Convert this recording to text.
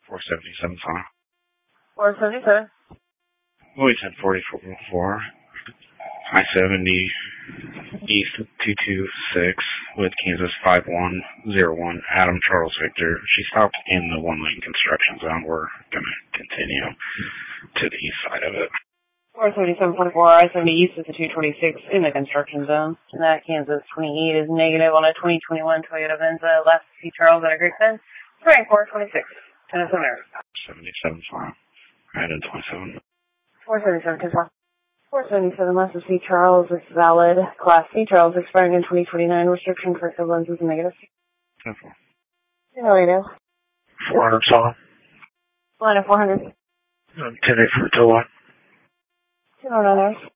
477 file. 477. Louis 1044. I-70 East 226 with Kansas 5101. Adam Charles Victor. She stopped in the one-lane construction zone. We're going to continue to the east side of it. 477.4, I-70 East is the 226 in the construction zone. And that Kansas 28 is negative on a 2021 Toyota Venza. Last to see Charles at a Great Bend. Frank 426. Tennessee America. 77 file. I had a 27. 477, 24. 477, last to see Charles is valid. Class C Charles expiring in 2029. Restriction for equivalence is negative. 10-4. 10-8. 400 solid. Line of 400. 10-8 for Toa. 10-9.